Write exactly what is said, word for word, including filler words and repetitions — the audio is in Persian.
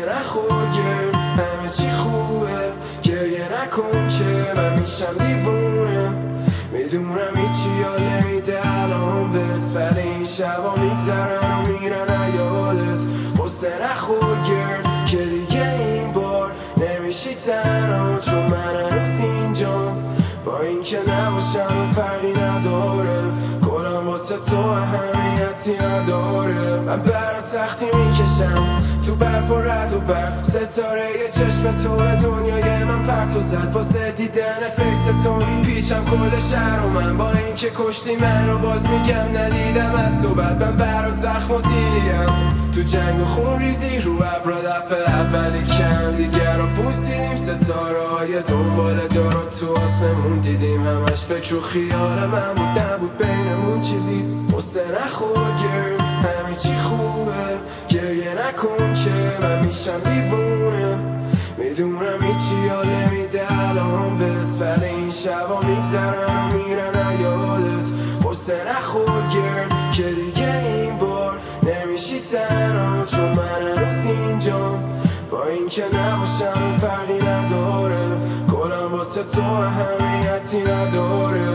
نخور گرد همه چی خوبه، گریه نکن که من میشم دیوونه. میدونم هیچی یاد نمیده الان بهت، ولی این شبا میگذرن و میرن یادت. قصه نخور گرد که دیگه این بار نمیشی تنها، چون من هنوز اینجام با این که نباشم فرقی نداره. کلم واسه تو اهمیتی نداره. من برات سختی میکشم تو برف و رد و برق، ستاره یه چشم توه دنیای من پرت و زد. واسه دیدن فیس تو میپیچم کل شهر و من، با این که کشتی من رو باز میگم ندیدم از تو بعد. من برات زخم و زیریم تو جنگ و خون ریزی رو ابرا دفعه اولی کم دیگر رو پوستیدیم. ستاره های دنبال دار و تو آسمون دیدیم، همش فکر و خیال من بود نبود بینمون چیزی. قصه نخور گرد همه چی خوبه، گریه نکن که من میشم دیوونه. میدونم هیچی یاد نمیده الان بهت، ولی این شبا میگذرن و میرن یادت. قصه نخور گرد که دیگه این بار نمیشی تنها، چون من هنوز اینجام با این که نباشم فرقی نداره. کلم واسه تو اهمیتی نداره.